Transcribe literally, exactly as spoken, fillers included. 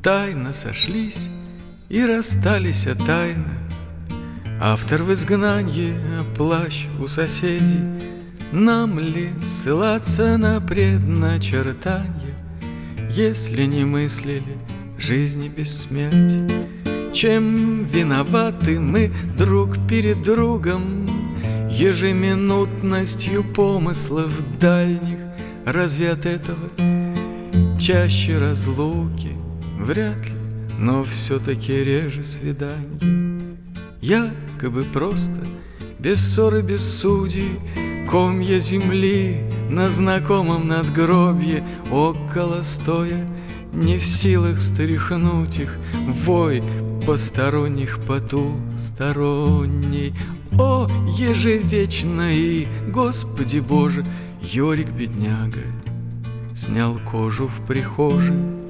тайно сошлись и расстались тайно. Автор в изгнанье, плащ у соседей. Нам ли ссылаться на предначертанье, если не мыслили жизни бессмертия? Чем виноваты мы друг перед другом, ежеминутностью помыслов дальних? Разве от этого чаще разлуки? Вряд ли, но все-таки реже свиданье. Якобы просто, без ссоры, без судей, комья земли на знакомом надгробье, около стоя, не в силах стряхнуть их вой посторонних потусторонней. О, ежевечно и, Господи Боже, Йорик бедняга снял кожу в прихожей.